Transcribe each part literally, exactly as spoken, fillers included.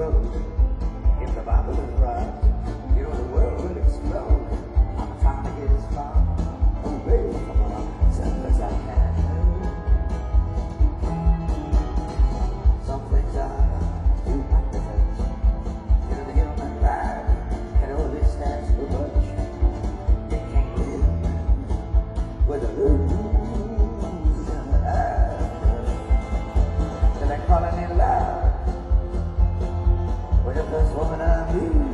road. If the Bible is right, you know the world will explode. I'm trying to get as far away from myself as I can. Some things I do like to touch. You know the human life can only stand so much. It can't live with a lose. So they calling me love. With the first woman I meet.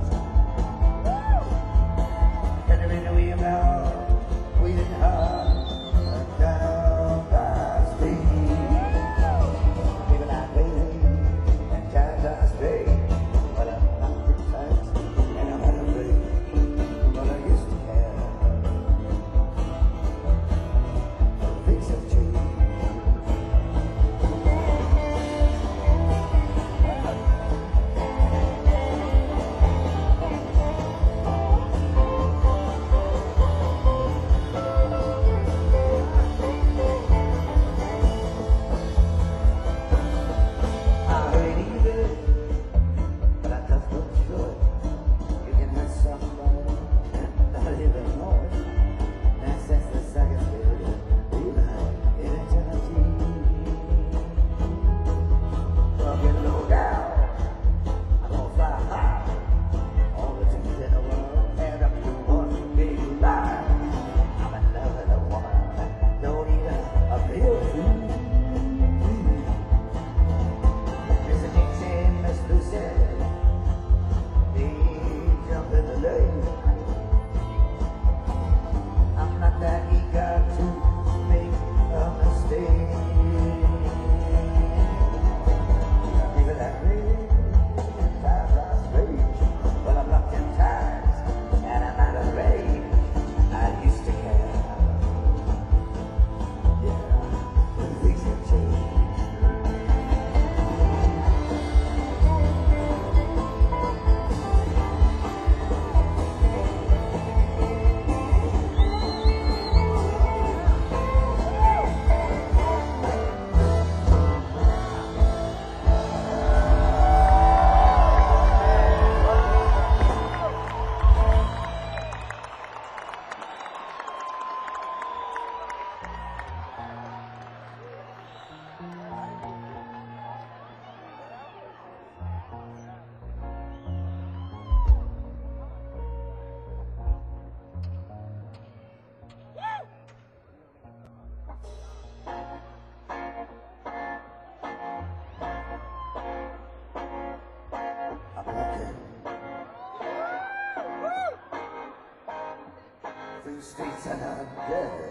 Can you read the way about we didn't have a down by street? People like baby and times I stay. But I'm not retired and I'm not afraid. But I used to have. Things have changed. Through streets and I'm dead.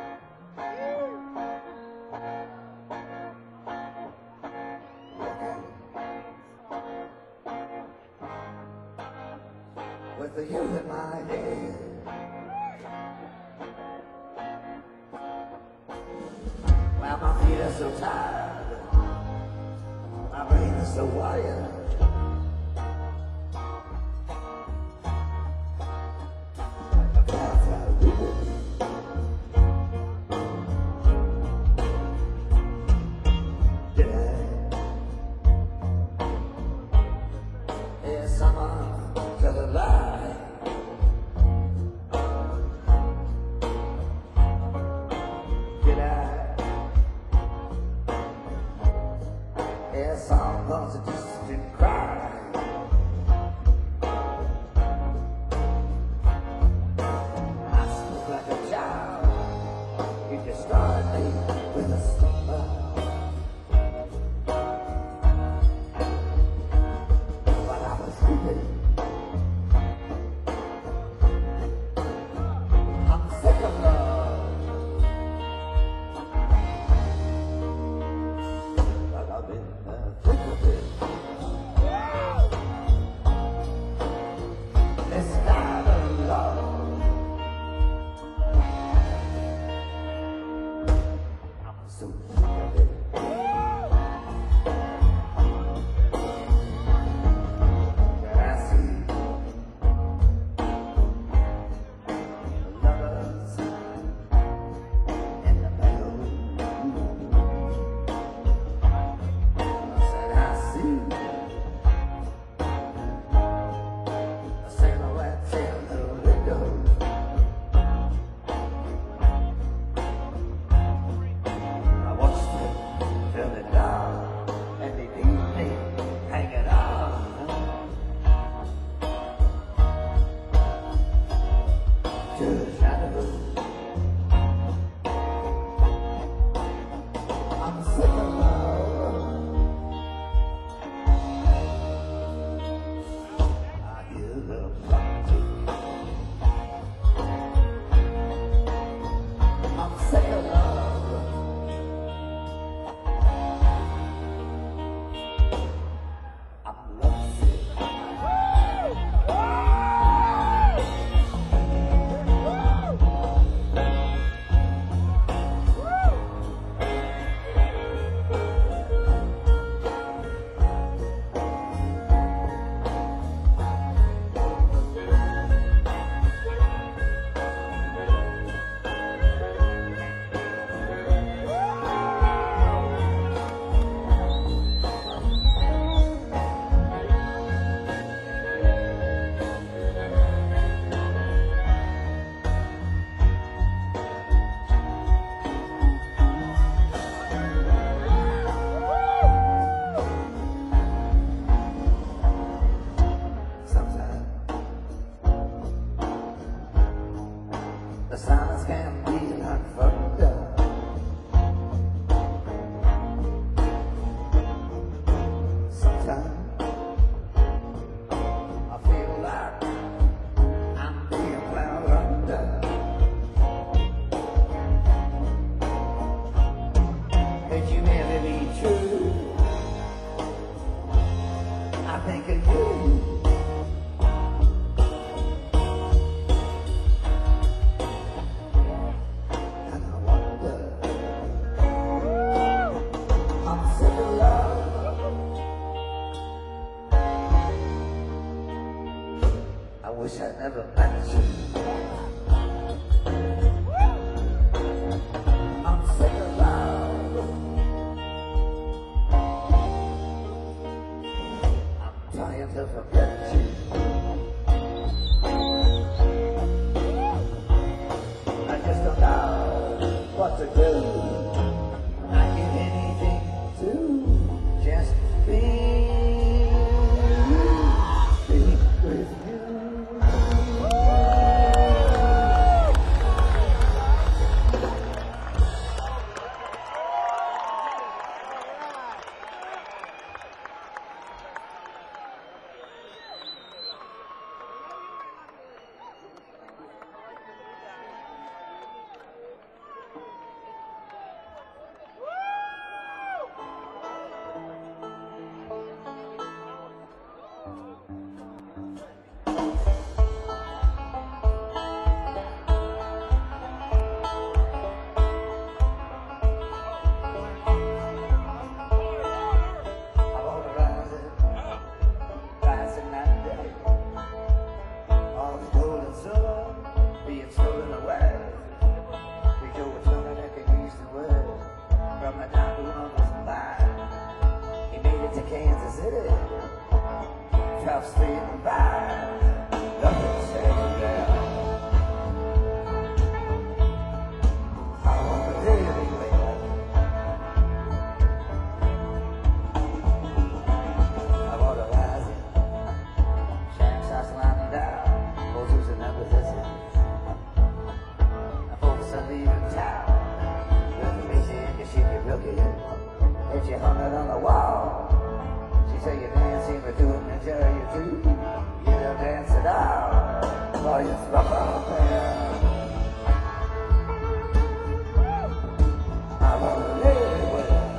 Walking with the you in my head. Well, my feet are so tired, my brain is so wired. Yes, I'm lost a distant The silence can be like thunder. Sometimes I feel like I'm being plowed under. Could you never be true? I think of you. And I wonder, I'm sick of love. I wish I'd never met you. I'm sick of love. I'm trying to forget you. I just don't know what to do. I give anything to just be, be with you. Kansas City, tough speeding by, nothing saying down. I want to live anywhere. I want to rise in, shacks are slamming down, horses in their position. I folks are leaving town, there's a busy and you shake your rookie, if you hung it on the wall. Say you're dancing, but doing the cherry too. You don't dance it out, or you flop out there. I wanna live with it.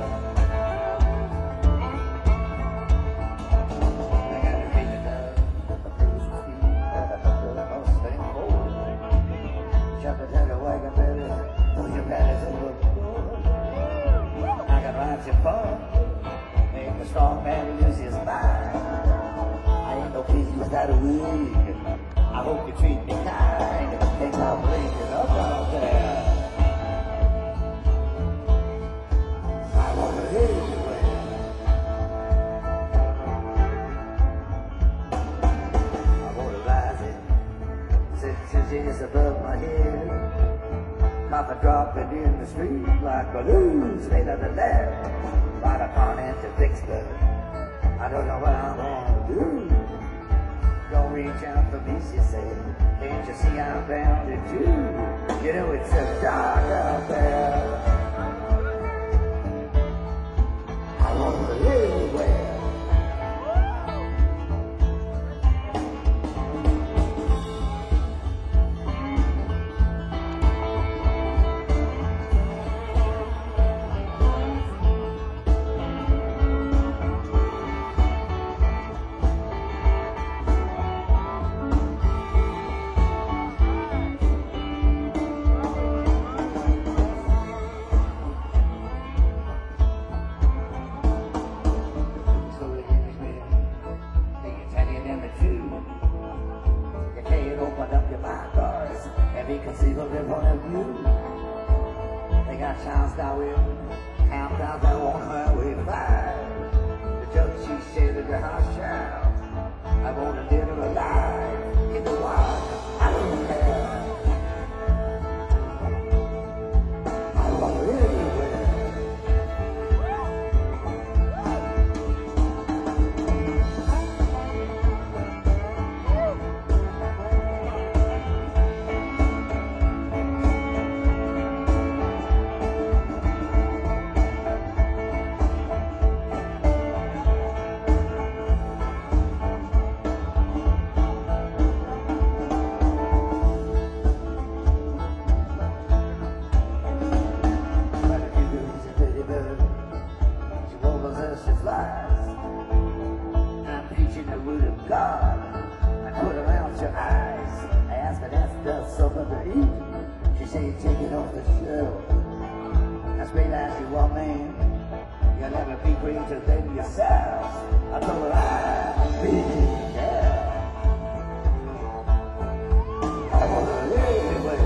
I got to keep it up, the place to be, and I got the Mustang Gold. Jump and take a wagon, baby, throw your panties over the door. I can ride your phone. Make a strong man lose his mind. I ain't no pleasing without a wig. I hope you treat me kind. Take my blinking up out there. I wanna hear you. I wanna rise in six inches above my head. Papa dropping in the street like balloons made of the lead. Right upon into Vicksburg. I don't know what I'm gonna do. Don't reach out for me, she said. Can't you see I'm bound to you? You know it's so dark out there. I want to live anywhere. Conceivable in front of you. They got chance now with countdown to one highway five. The judge she said to the house child, I want to live alive in the wild. I don't care. I want to live anywhere. God. I put around your eyes. I asked her, that's just something to eat. She said, take it off the shelf. I realized you are man. You'll never be greater than yourself. I told her I'd be, yeah. I want to live anywhere.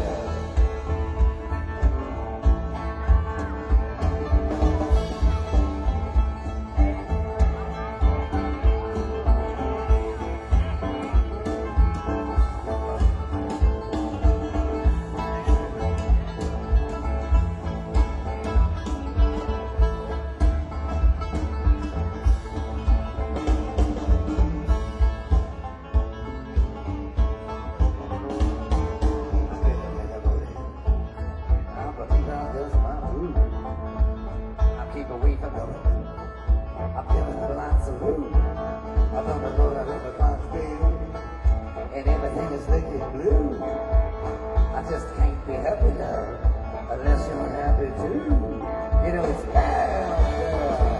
And everything is liquid blue. I just can't be happy now unless you're happy too. You know it's bad out there.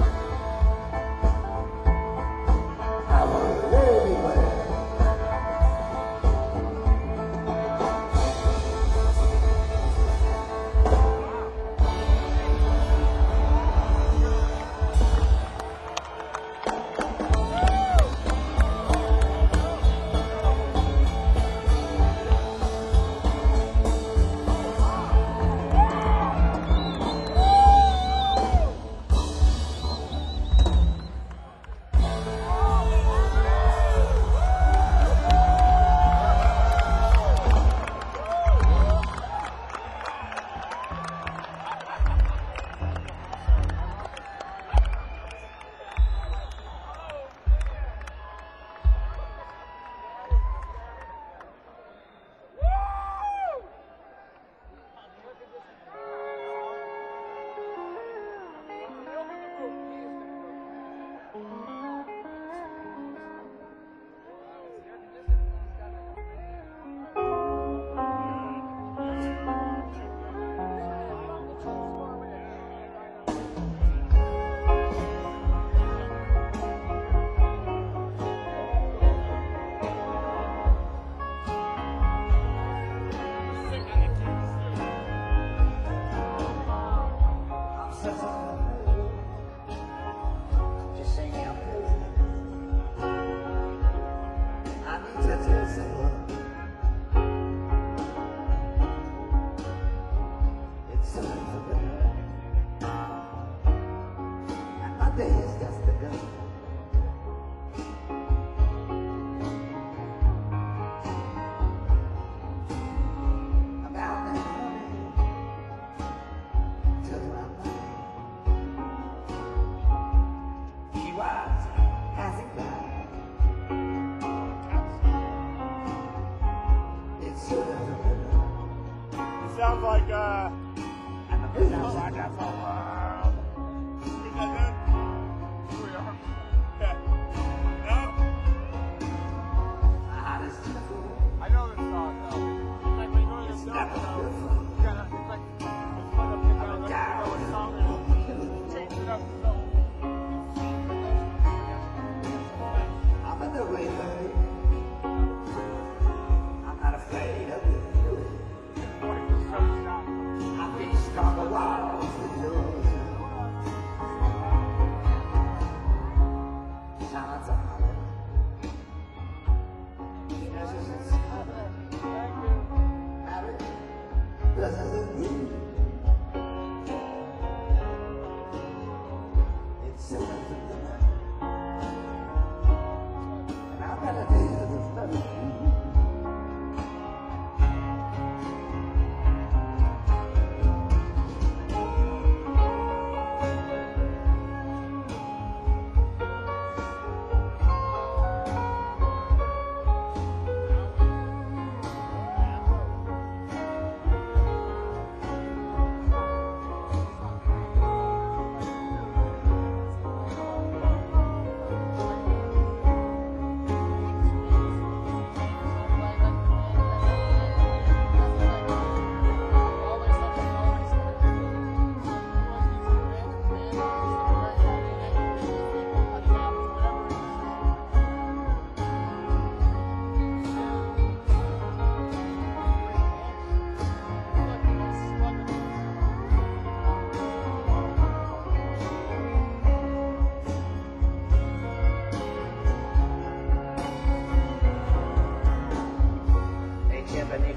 I want to live anywhere. Sounds like, uh, sounds like that's all, uh, is that good? Here we are. Yeah. No? I know this song, though. It's like when you go to the store, though, you gotta, it's like, it's fun to pick out, like, you know what song it is, change it up, so. I'm in the way, baby. I'm not afraid of it. I think stronger walls than yours.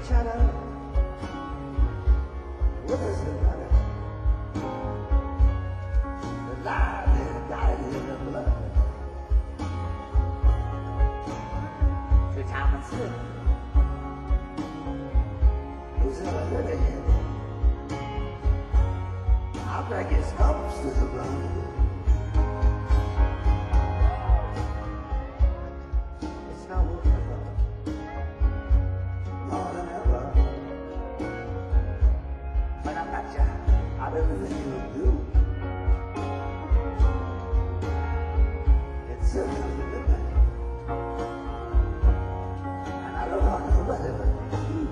each other with us together. The life is guided in the blood. The time and sin. Who's in the living? I'll drag his stumps to the blood. It's no forever, more than ever. When I met you, I believe you do. It's so living, and I don't want nobody but you.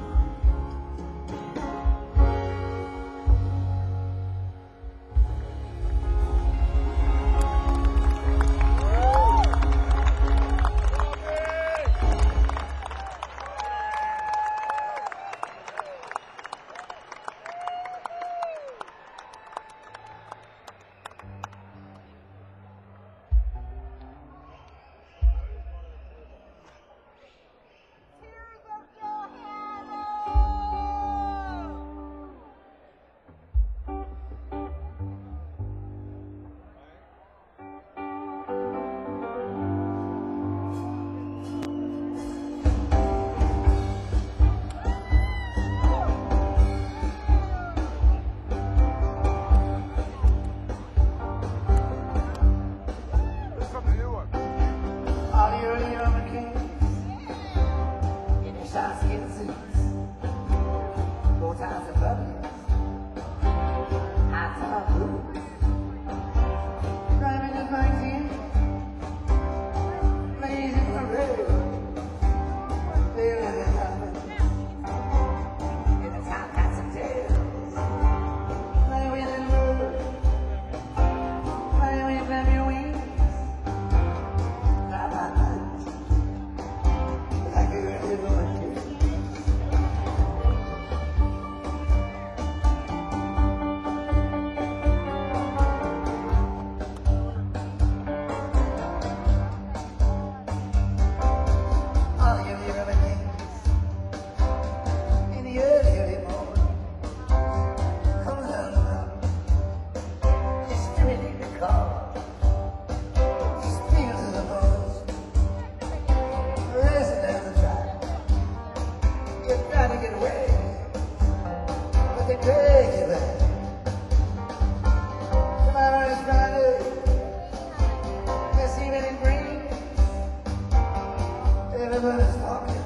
Everybody's talking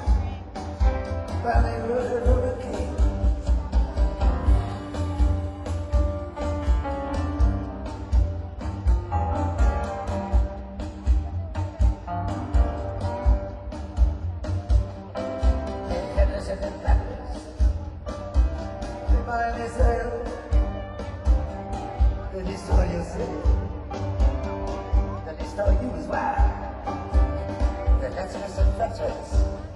about the Luther Luther King. Remind yourself that destroy yourself, that destroy you as well. The lecherous and treacherous,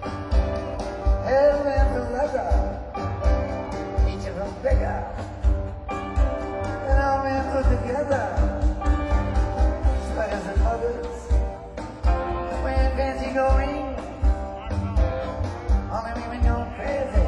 hell and the leather, each of them bigger, and all men put together, sweaters and mothers, wearing fancy gold rings, all the women going crazy.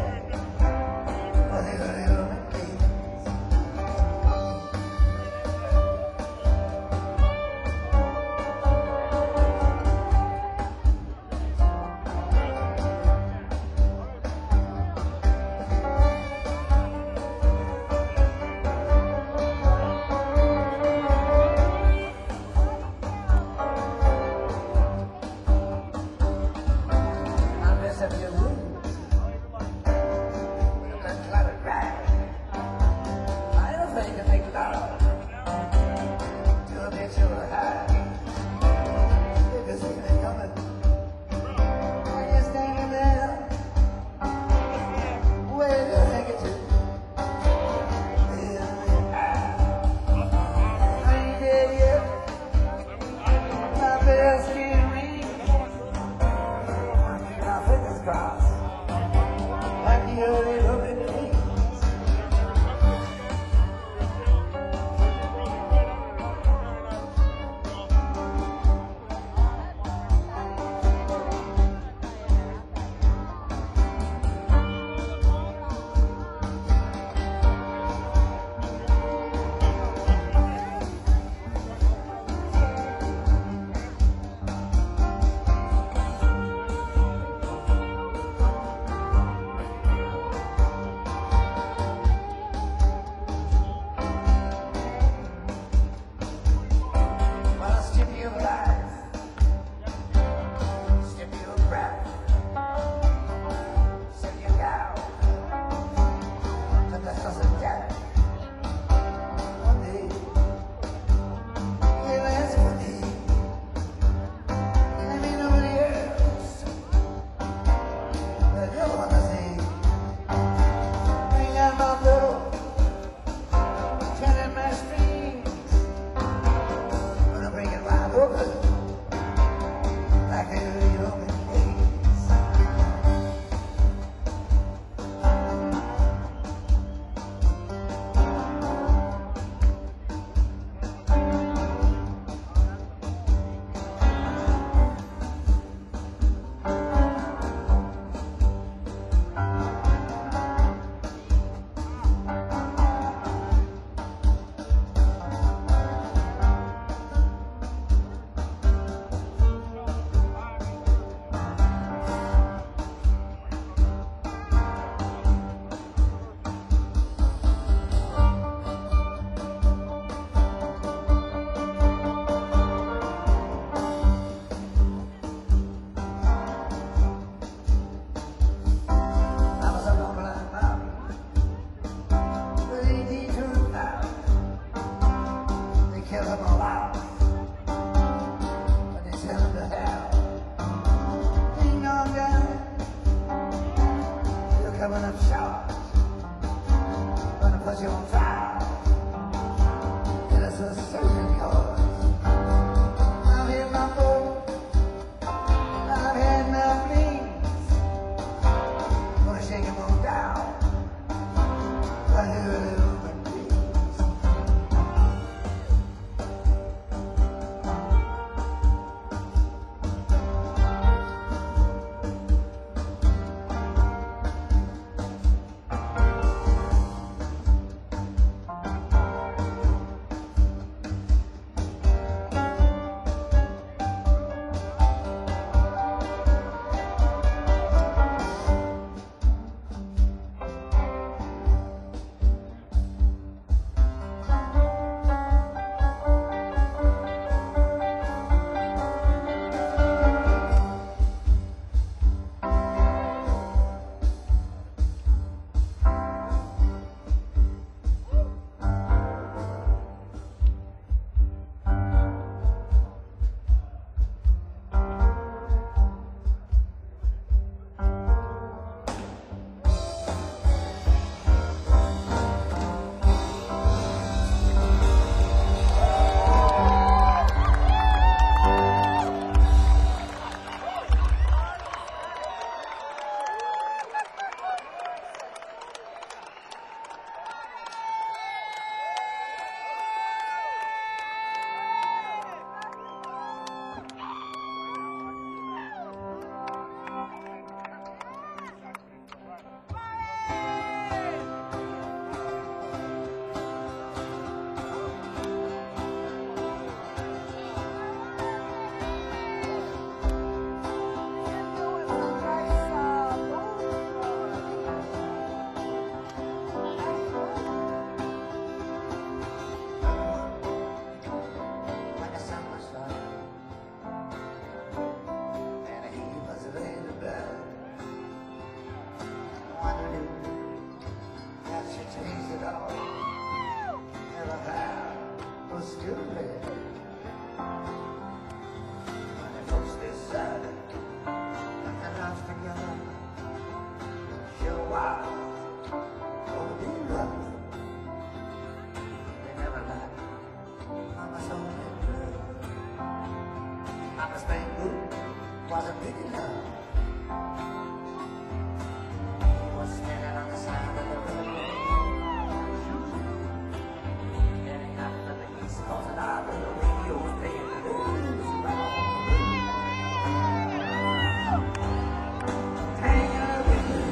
coming up short. Gonna put you on trial. It is a certain cause. I've hit my boat. I've had my fleas. Gonna shake 'em all down. I hear a little bit please. When the sun was shining and he was laying in bed, wondering if she changed it all. Never had was still red. When the folks decided that the lives together sure was gonna be rough. They never liked Mama's only blood. Mama's main group wasn't big enough. He was standing on the side of the road, getting up to the east coast, and I heard the radio was playing the blues. Hanging with me.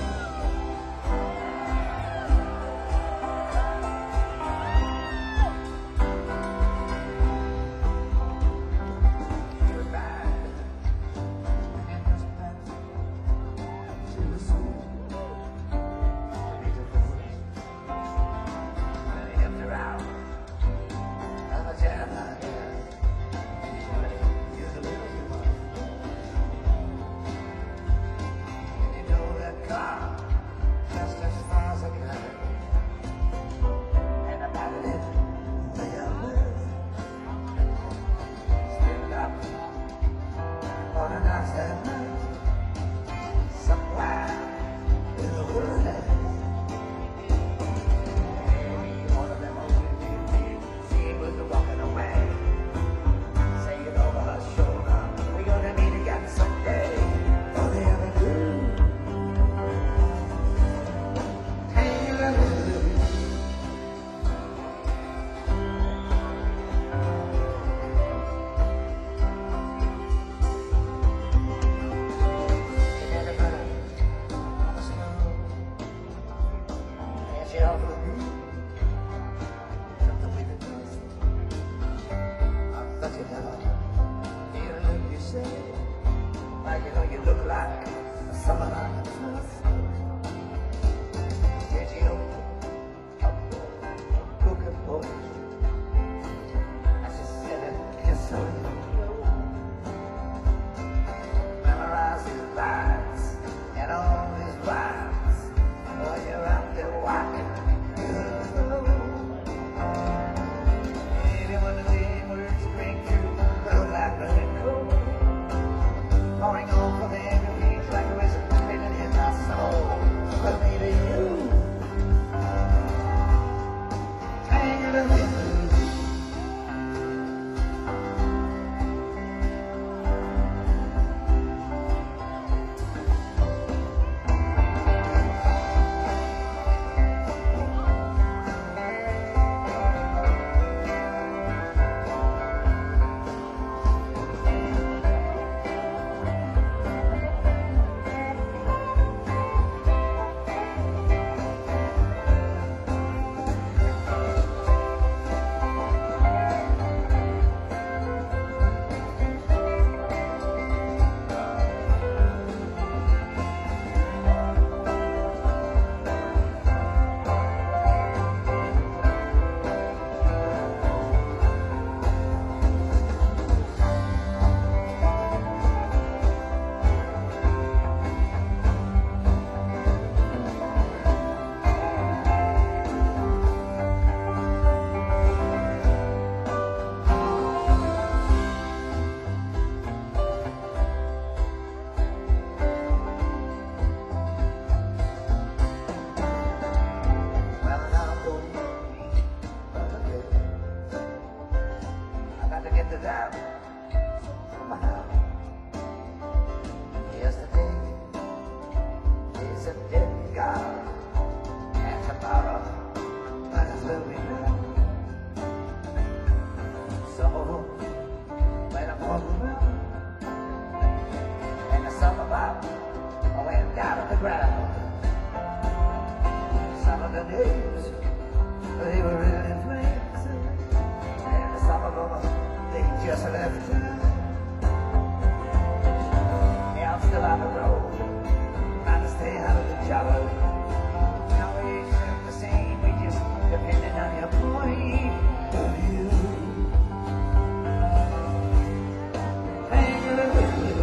He was bad, and it was bad. She was sweet, to be divorced. When he helped her out of a jam like that, she wanted to use a little humor. crowd. Some of the names, they were really flames, and some of them, they just left town. Yeah, I'm still on the road, trying to stay out of the trouble. No, we ain't the same, we just depending on your point of view. Hanging with you.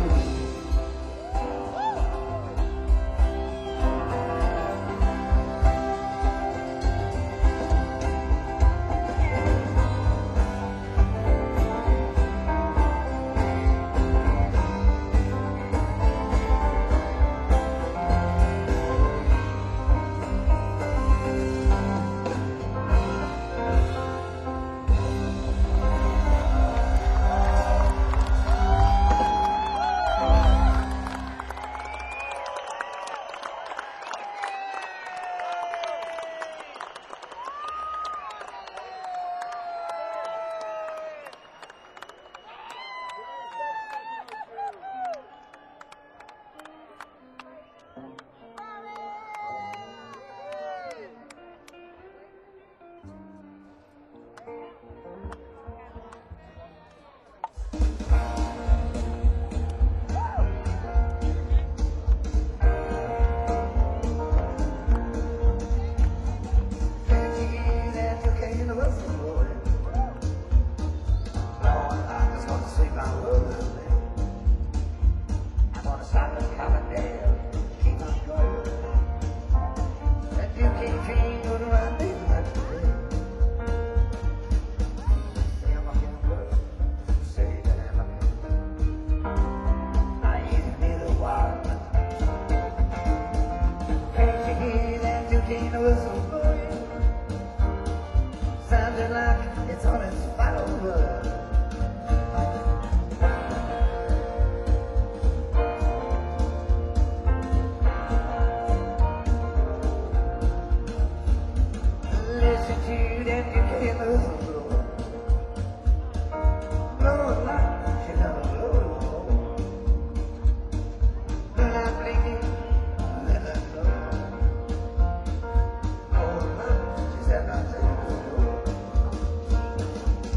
Sounding like it's on its final run. Listen to that you can't lose the blow. Blowing like she never blow. When I'm blinking, let her go. Oh, she said nothing.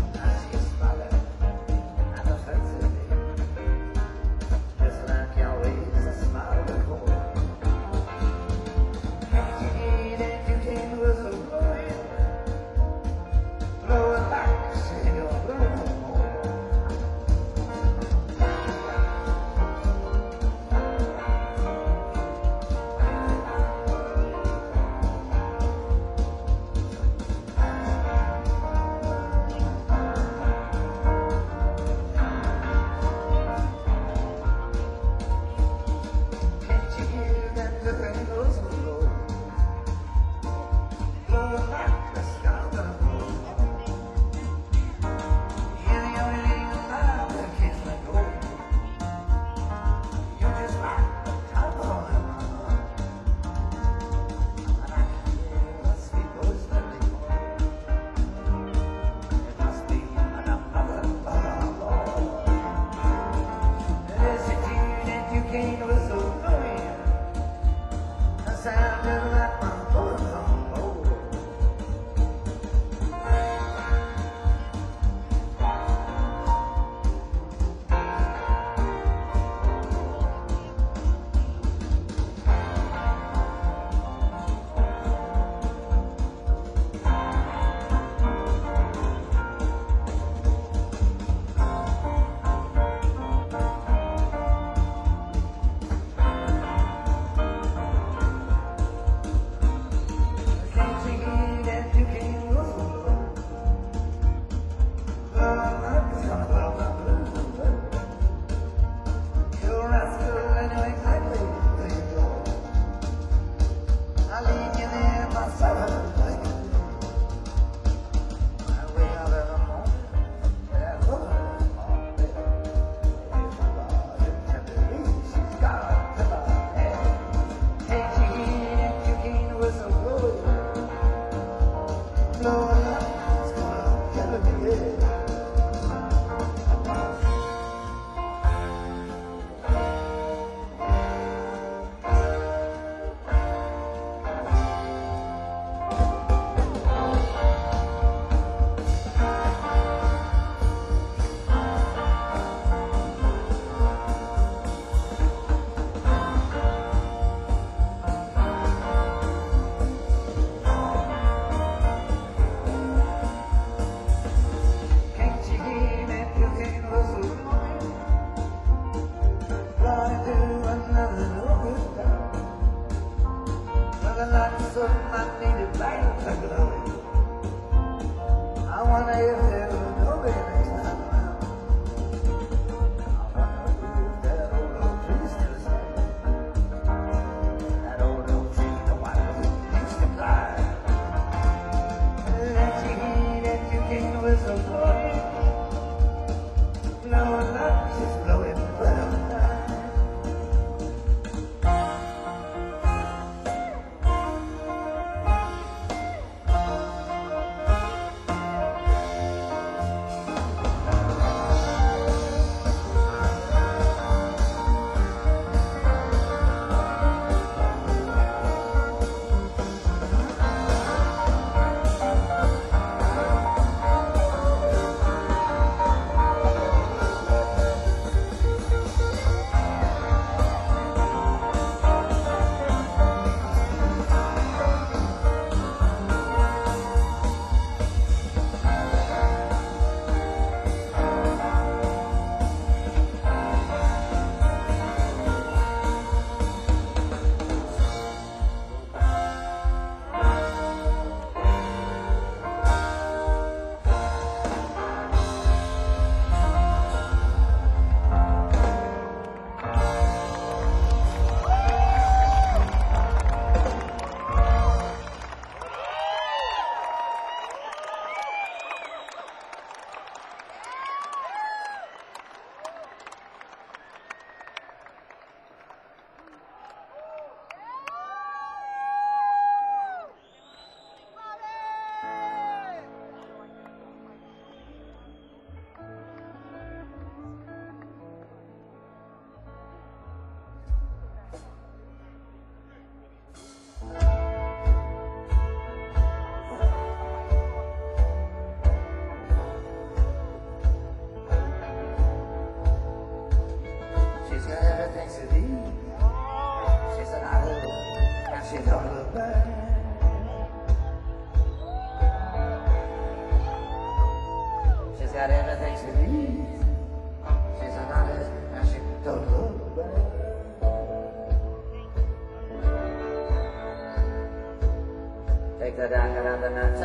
take the dark out of the night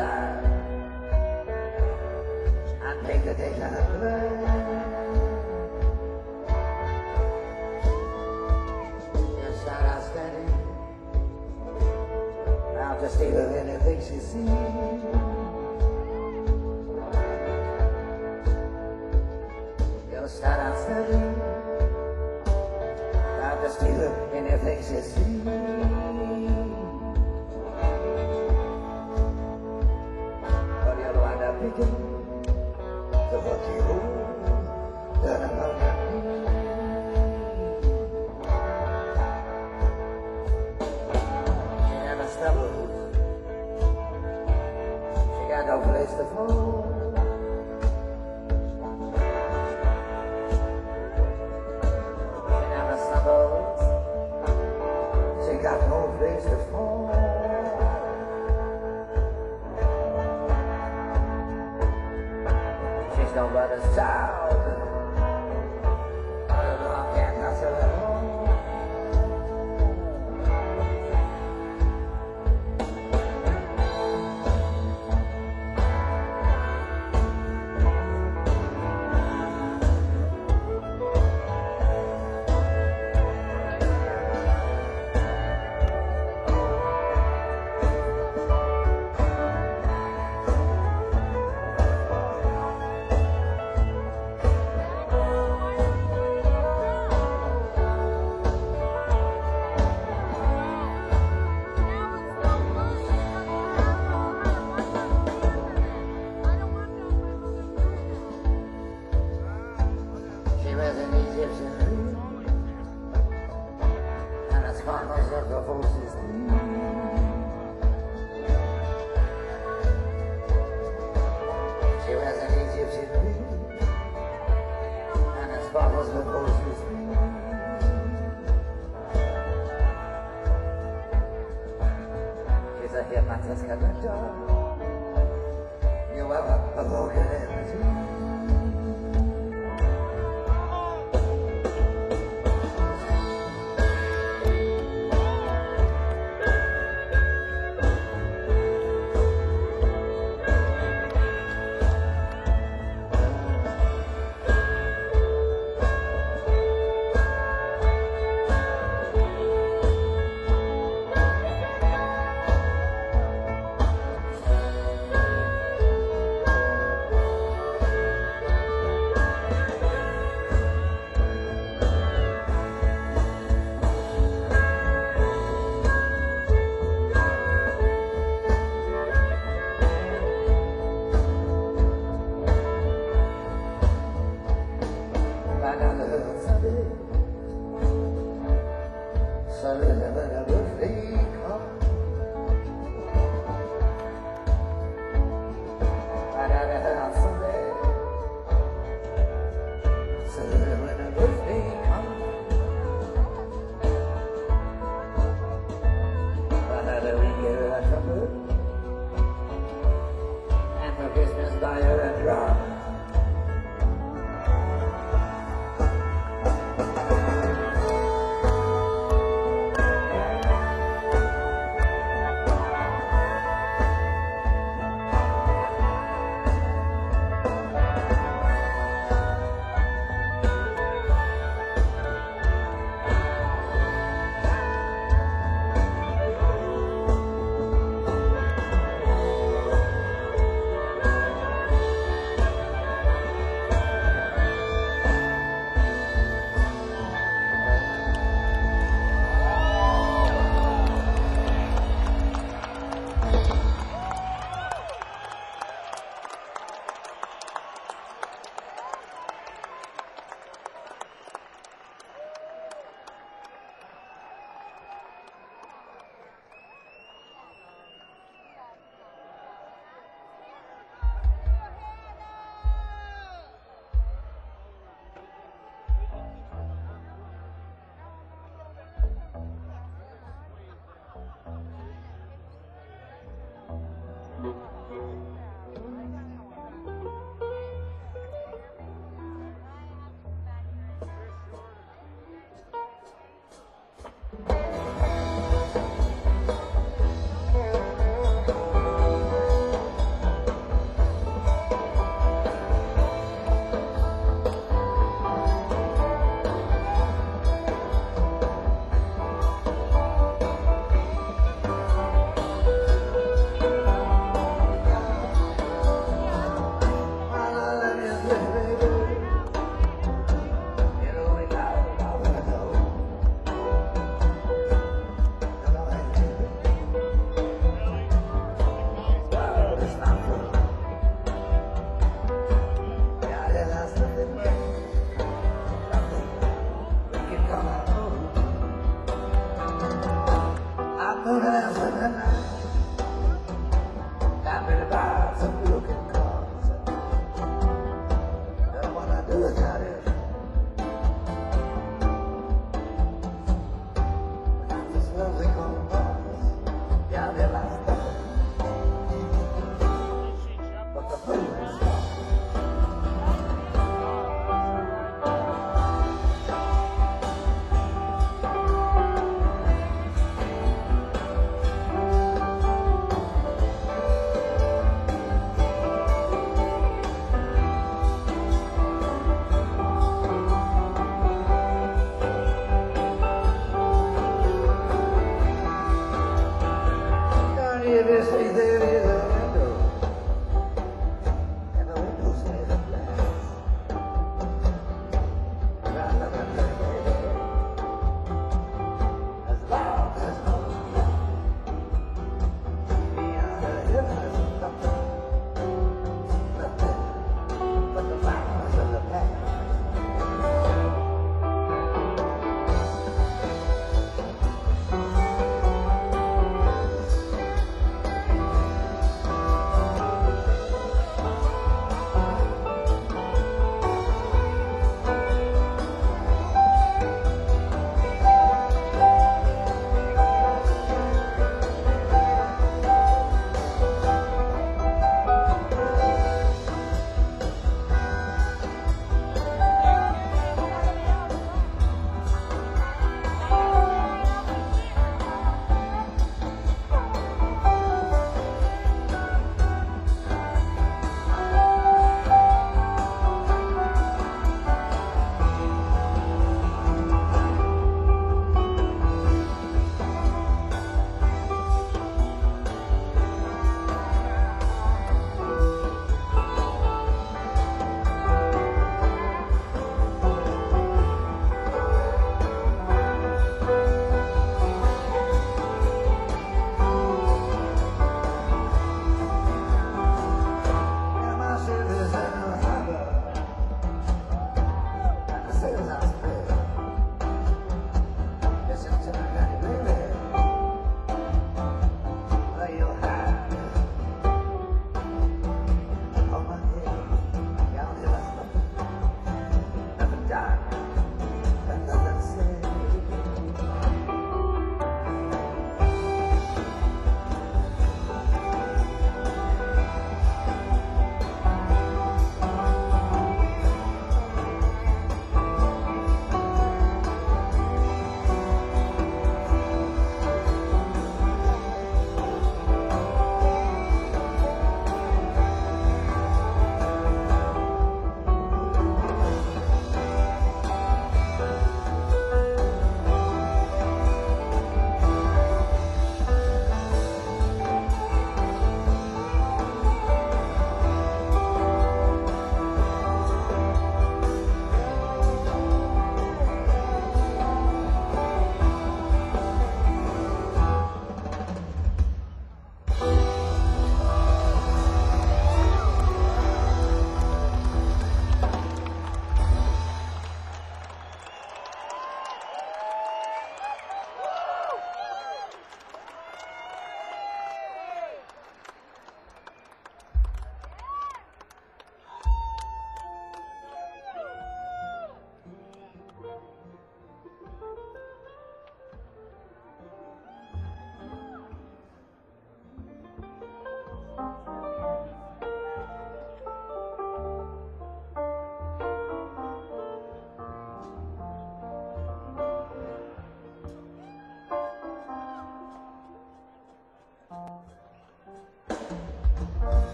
and take the daylight out of the Yes, I am standing out to steal anything she sees. You'll start out standing out to steal anything she sees. But you'll wind up picking the book you hold, turn upon your knees. She never stumbles, she got no place to fall. She never stumbles, she got no place to fall. She's nobody's child. I don't know, I can't touch her at all. She wears an Egyptian ring, and the sparkles of the horse's teeth. She wears an Egyptian ring, and the sparkles of the horse's teeth. She's a hypnotist conductor. You ever a broken energy? Right down the little Sunday, Sunday living a birthday car. Right down the little Sunday, Sunday living a birthday car. Right down the weekend with a trumpet, and for Christmas buy her a drum.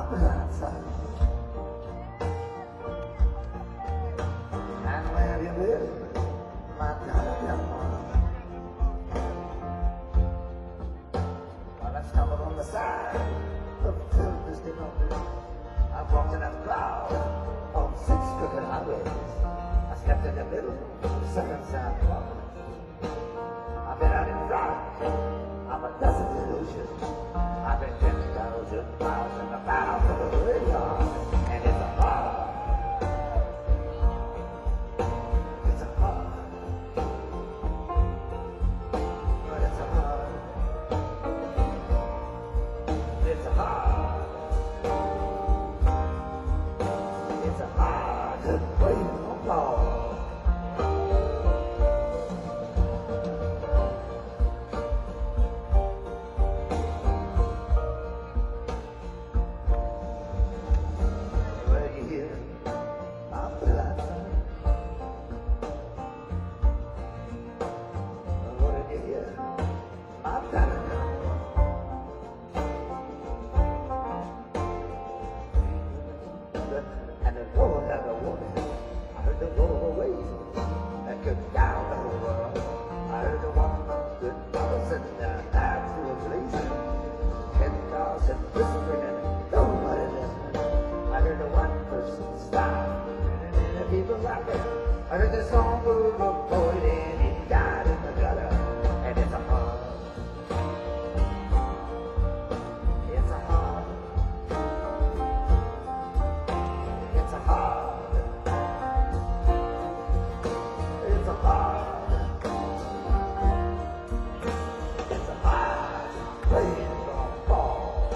piazza. And where you live, my darling. Well, I stumbled on the side of Tuesday Disney. I walked in a crowd of six crooked highways. I stepped in the middle, second side park. I've been out in front of a dozen illusions. I've been ten thousand miles in the bow of the radar, and it's a hard. It's a hard. But it's a hard. It's a hard. It's a hard way to fall. And the Lord had a warning. I heard the roll of a wave that could down the whole world. I heard the one hundred thousand uh, absolute blazing, ten thousand whispering and nobody listening. I heard the one person stop and the people laughing. I heard the song of a boy and he died in the gutter. And it's a hard. It's a hard. It's a hard. It's a hard. It's a hard way to fall.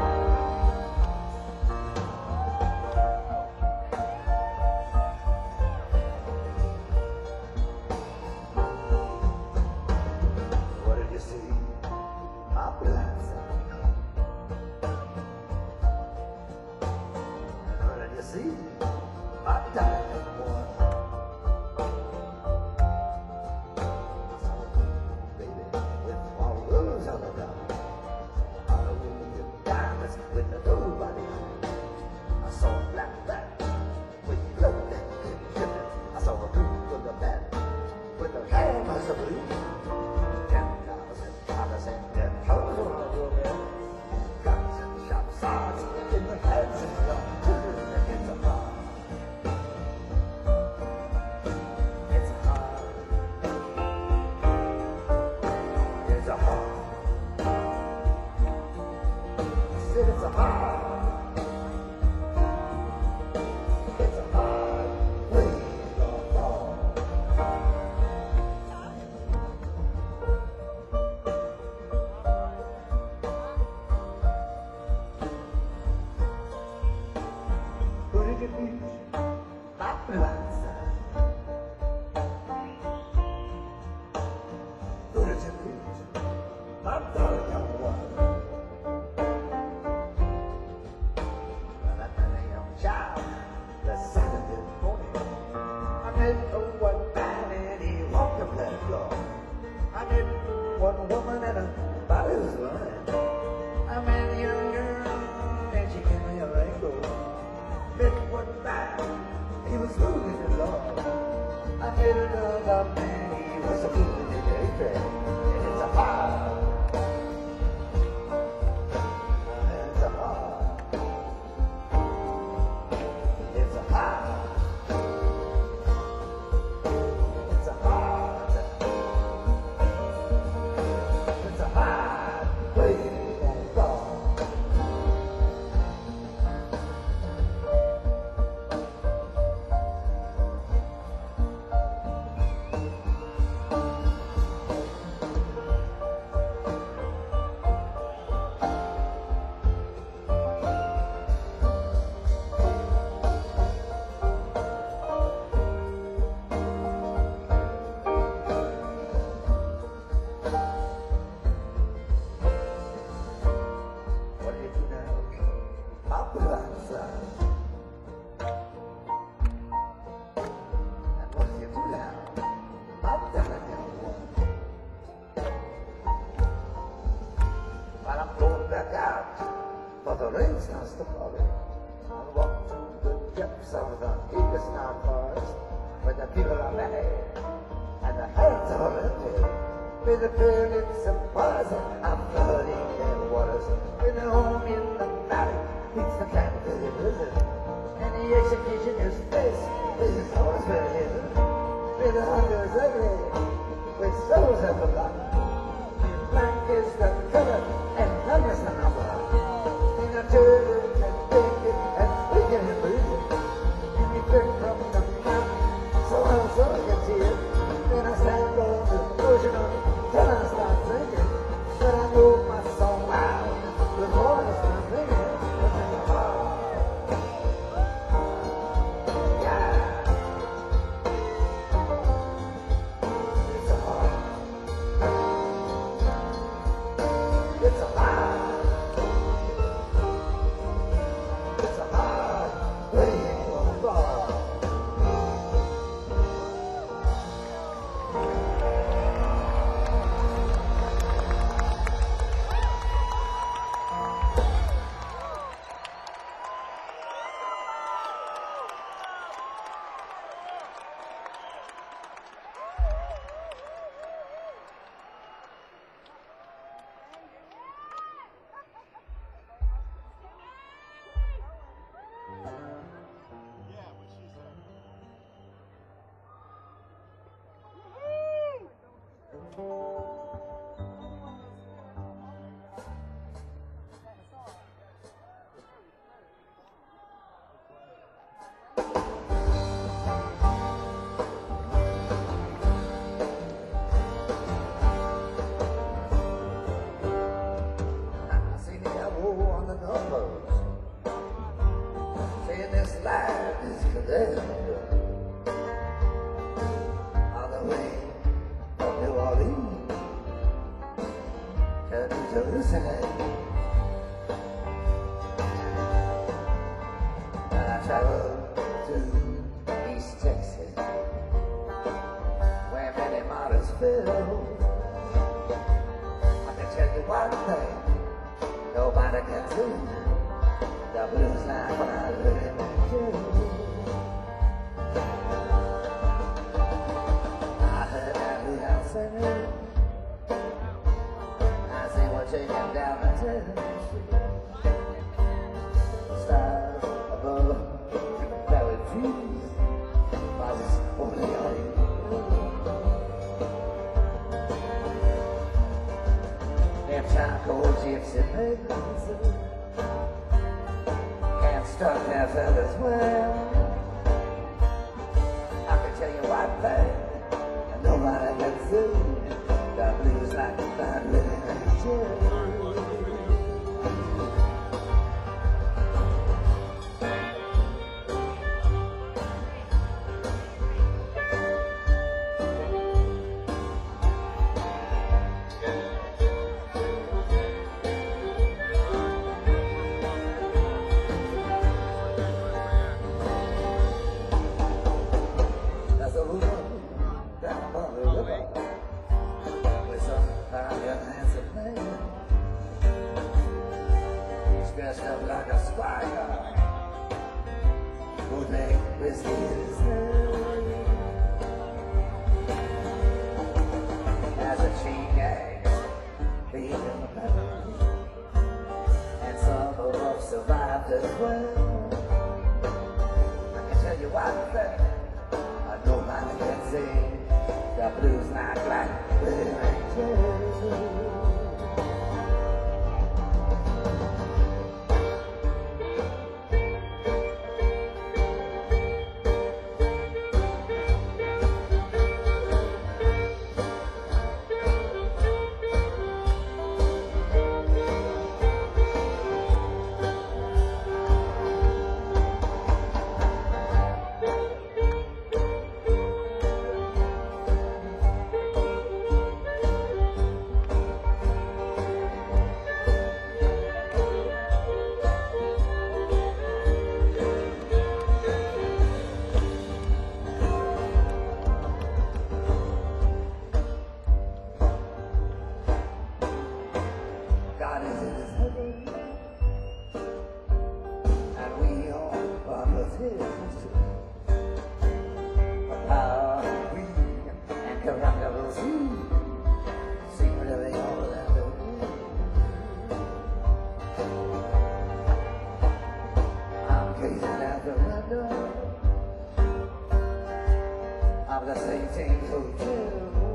What did you see? My blessing. What did you see? My diamond one. Baby, with flowers on the ground. Halloween diamonds with the nobody. I saw a black bat with blood that could kill it. I saw a blue with a bat with a hammers of blue. Ten thousand dollars and ten thousand on the woman. Guns and sharp swords in the hands of young children. It's a hard. It's a hard. It's a hard. I said it's a hard. It's a hard way to fall. Who did you beat? My piazza. Who did you beat? My darling one. Well, I met a young child the Saturday morning. I met a one man and he walked the platform. I met one woman and her body was running. I met a young girl and she gave me a rainbow. Met one man, he was moving in love. I met another man, he was a fool in the train. And it's a hard. It's a hard. It's a hard. It's a hard. It's a hard way to fall. just a body and walk through the depths of the deepest night forest where the people are mad and the hands are empty. With the pyramids of poison are flooding their waters. With the home in the valley beats the canopy blizzard. And the executioner's face is his horse burning. With the hunger's ugly, with souls of the blood. Blank is the color and none is the number. In a turtle and bacon and bacon and breathing. And we pick from the mountain so else I can see it. Then I stand on the ocean till I start thinking. But I know my soul wow. The Lord is not thinking. But in the heart. Yeah. It's a heart. It's a heart. It's a heart. Playing for the ball. Yeah, what she said. I see the devil on the numbers, saying this life is condemned. On the way from New Orleans to New Jerusalem, and I traveled to East Texas, where many martyrs fell. I can tell you one thing. Nobody can do the blues like when I look at you. I heard that who else singing. I see one shaking down the Tennessee. Stars above the valley trees. Rises over the yard. Them charcoal gypsy maidens can't stop their fellas well. I can tell you one thing, and nobody can sing the blues like a band living in a jail. There's a woman down by the river with some fine young handsome man. He's dressed up like a squire who drank whiskey in his hand. There's a chain gang being in the palace, and some of us survived as well. I can tell you one thing. Nobody can sing the blues like black women can. difference too. Power, greed, and corruptible seed. Secretly all that the I'm gazing out the window of the Saint Hotel.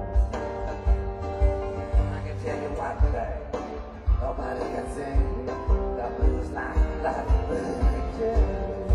I can tell you one thing, nobody can sing the blues like that Billy Joe.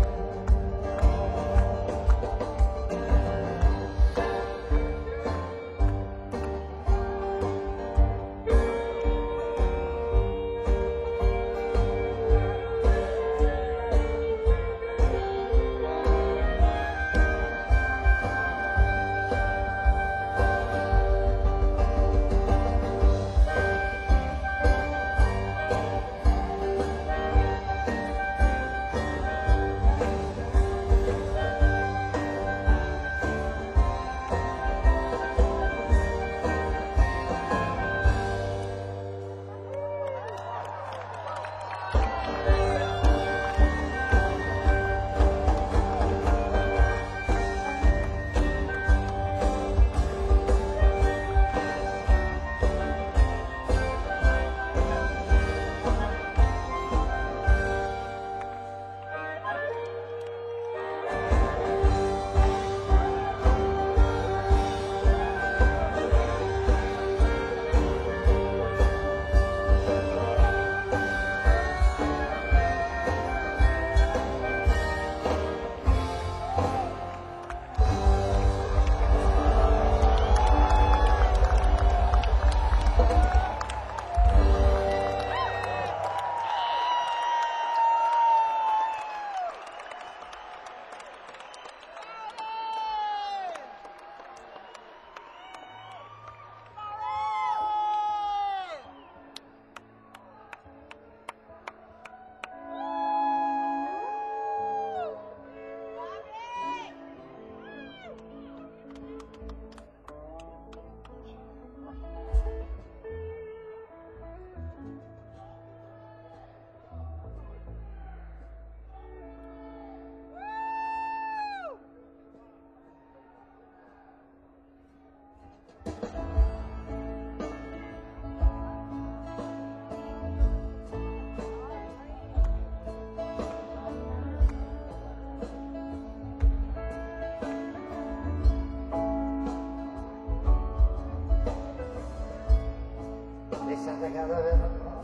They sat together in the car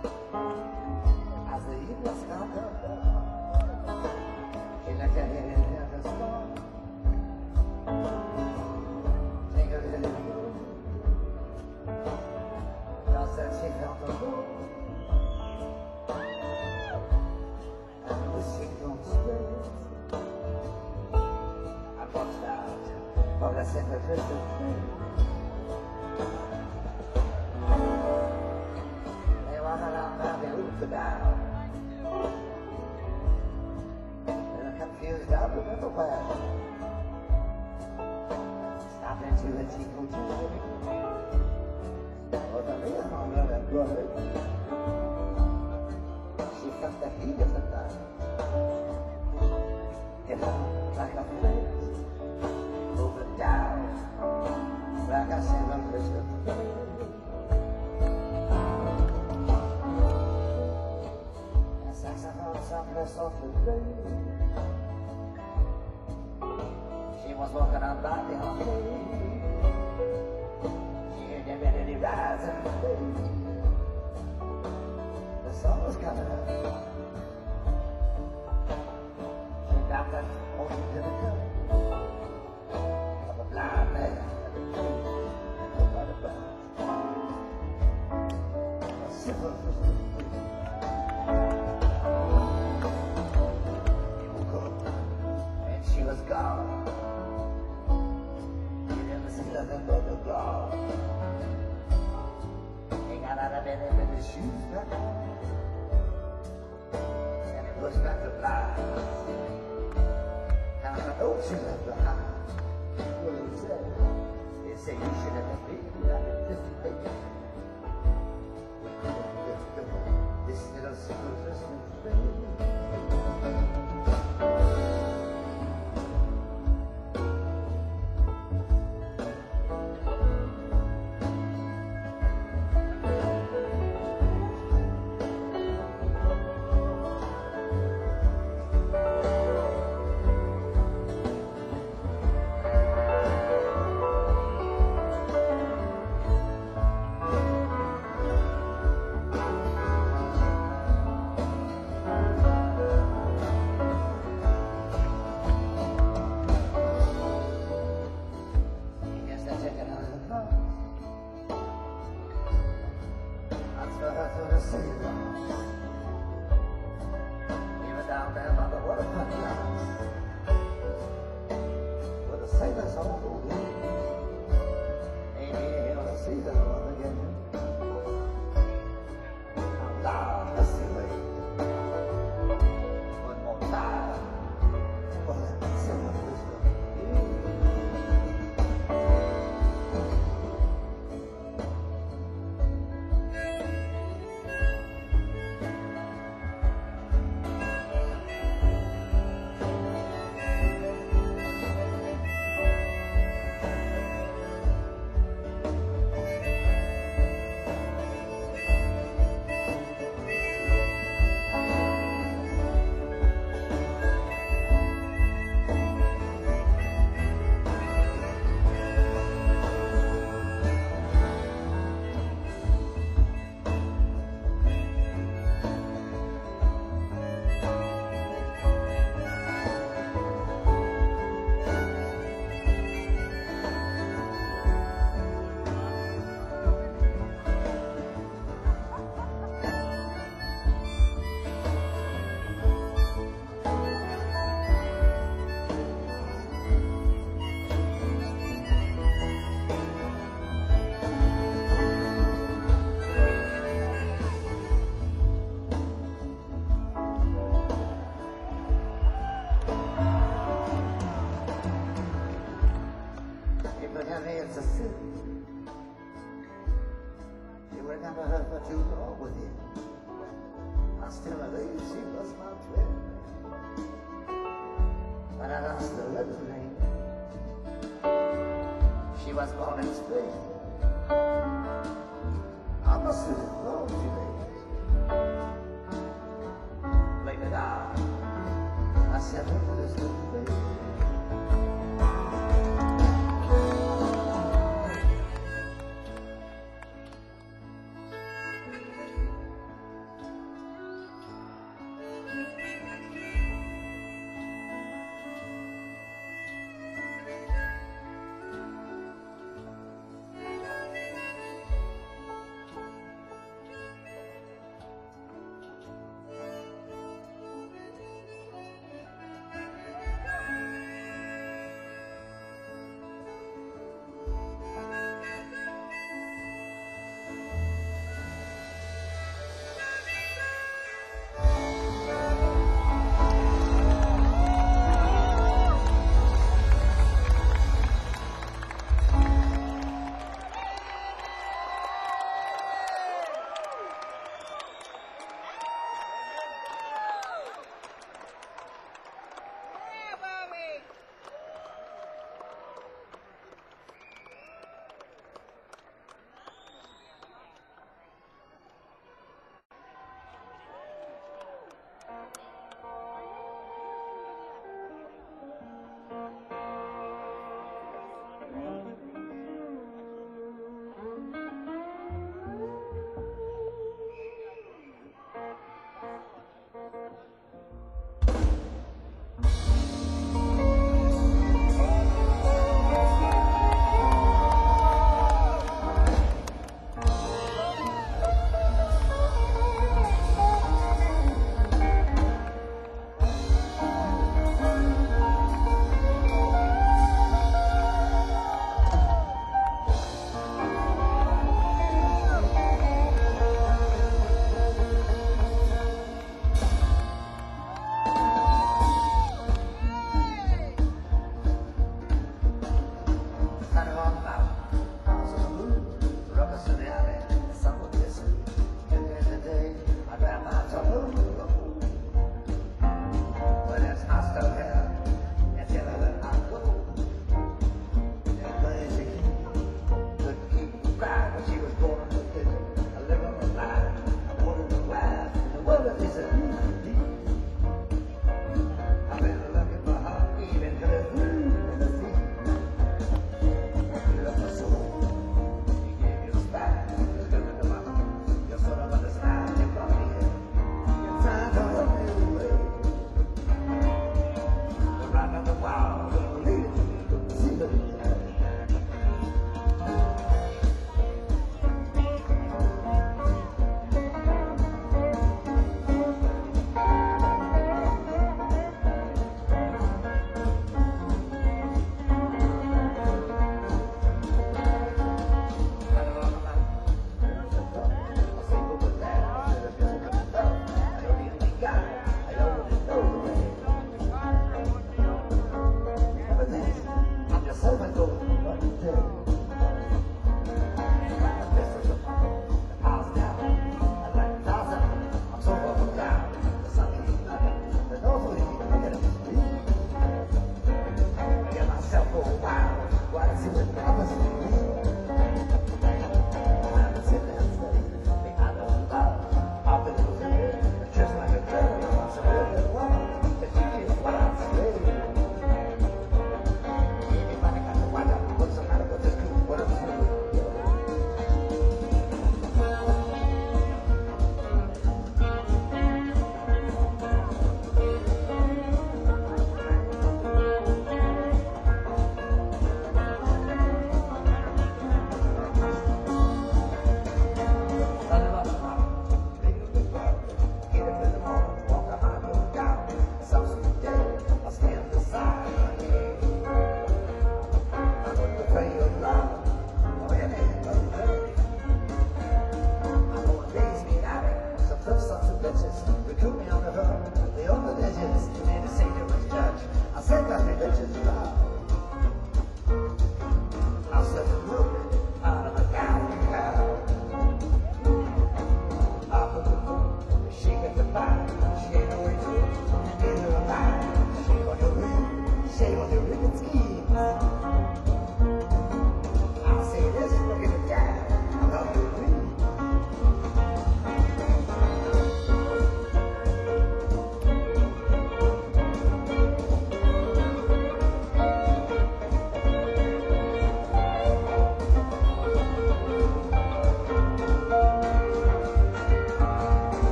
as the evenings come up. She looked at him in the storm. Tingled in his room. Just that she felt the moon. And the sheet on straight. I watched out from the center crystal tree. Down. And I'm confused out of everywhere. Stop into the Chico Joe. Oh, the real hunger and brother. She felt the heat of the night. It hung like a flame. Over down. Like a silver crystal flame. Softly, softly, baby. She was walking on by the arcade. She had never any rise in the day. The sun was coming up. She got that ocean to the cup of a blind man at the tree. Nobody but a silver crystal. She was gone. You never see nothing but the ground. He got out of bed with his shoes back on. And he pushed back the blinds. Now I know she left behind. What he said, he said you should have been like a fifty baby. We couldn't get together. This little secret Christmas baby. was born in Spain. I must have known you, baby. Blame it on. I said, what is the baby?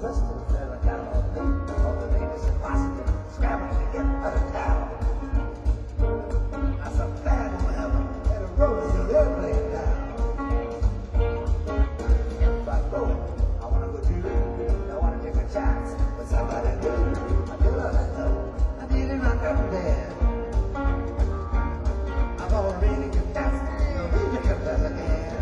crystals that are down on me. All the ladies and prostitutes scrambling to get out of town. That's a bad weather and a rosy airplane down. If I go, I wanna go to, I wanna take a chance with somebody new. I feel like I know, I need it right up there. I'm gonna really confess, you can confess again.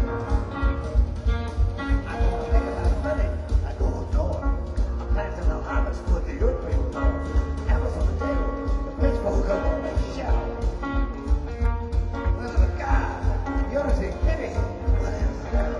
I'm gonna make a lot of money, I go north. I'm planting a harvest for the European north. Apples on the table, the pitchfork up on the shelf. Look at the guy, you ought to take pity. What is that?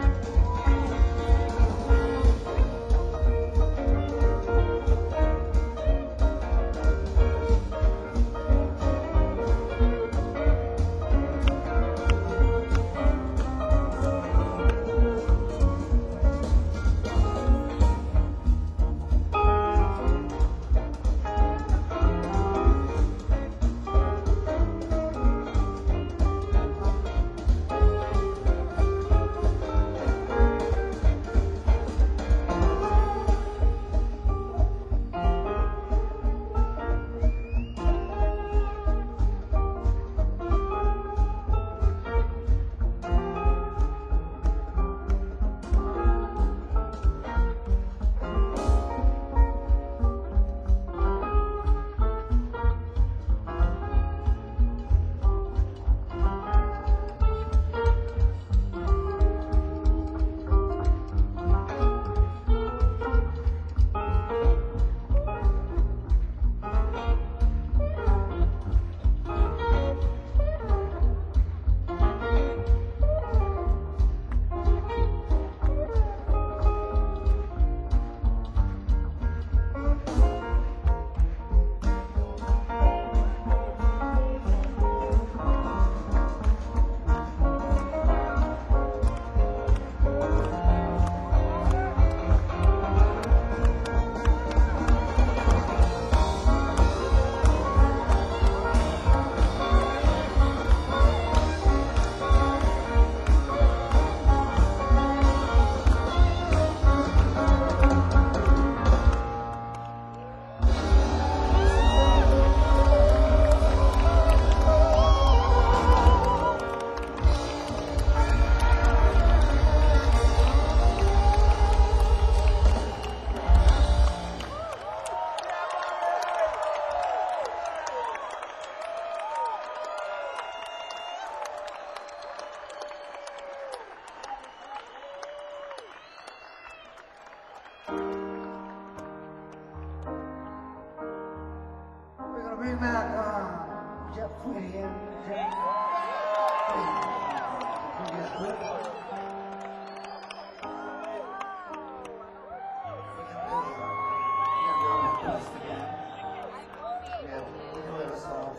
We're gonna bring back uh, Jeff Tweedy and Jeff. Yeah, we can let us off.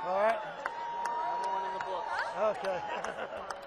All right. Number one in the book. Okay.